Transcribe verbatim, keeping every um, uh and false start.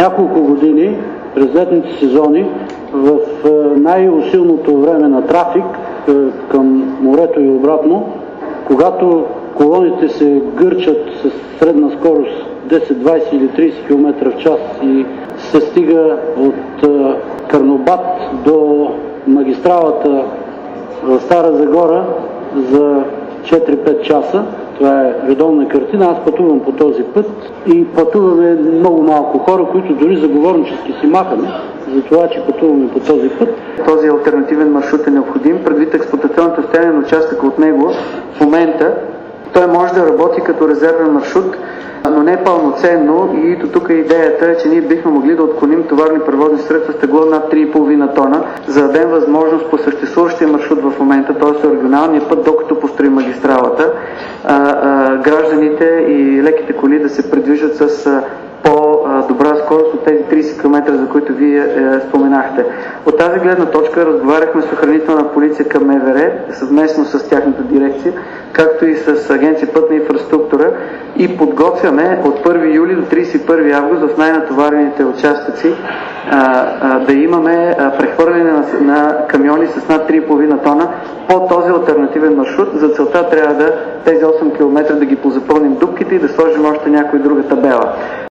няколко години през летните сезони в най-усилното време на трафик към морето и обратно, когато колоните се гърчат с средна скорост десет, двайсет или трийсет километра в час и се стига от Карнобат до магистралата в Стара Загора за четири-пет часа. Това е редовна картина. Аз пътувам по този път и пътуваме много малко хора, които дори заговорнически си махаме за това, че пътуваме по този път. Този алтернативен маршрут е необходим, предвид експлоатационното състояние на участъка от него в момента. Той може да работи като резервен маршрут, но не пълноценно, и до тук идеята е, че ние бихме могли да отклоним товарни превозни средства с тегло над три и половина тона, за да дадем възможност по съществуващия маршрут в момента, т.е. оригиналния път, докато построим магистралата, а, а, гражданите и леките коли да се придвижат с а, по-добра скорост от тези трийсет километра, за които вие е, споменахте. От тази гледна точка разговаряхме с охранителна полиция към МВР, съвместно с тяхната дирекция, както и с Агенция пътна инфраструктура, и подготвяме от първи юли до трийсет и първи август в най-натоварените участъци а, а, да имаме а, прехвърляне на, на камиони с над три и половина тона по този алтернативен маршрут. За целта трябва да тези осем километра да ги позапълним дупките и да сложим още някоя друга табела.